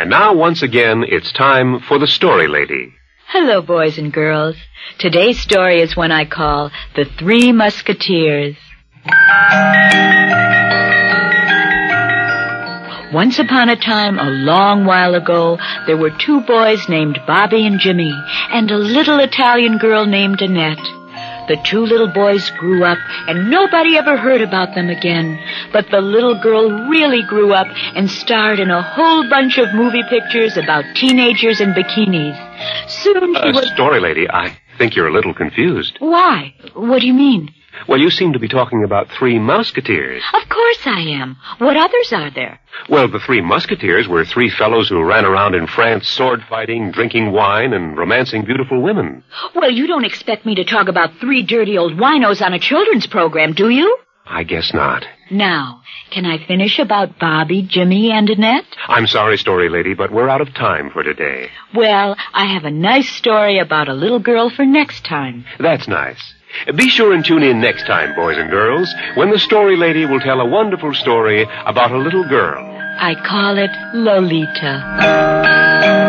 And now, once again, it's time for the Story Lady. Hello, boys and girls. Today's story is one I call The Three Musketeers. Once upon a time, a long while ago, there were two boys named Bobby and Jimmy, and a little Italian girl named Annette. The two little boys grew up, and nobody ever heard about them again. But the little girl really grew up and starred in a whole bunch of movie pictures about teenagers in bikinis. Soon she was... Story Lady, I think you're a little confused. Why? What do you mean? Well, you seem to be talking about Three Musketeers. Of course I am. What others are there? Well, the Three Musketeers were three fellows who ran around in France sword-fighting, drinking wine, and romancing beautiful women. Well, you don't expect me to talk about three dirty old winos on a children's program, do you? I guess not. Now, can I finish about Bobby, Jimmy, and Annette? I'm sorry, Story Lady, but we're out of time for today. Well, I have a nice story about a little girl for next time. That's nice. Be sure and tune in next time, boys and girls, when the Story Lady will tell a wonderful story about a little girl. I call it Lolita.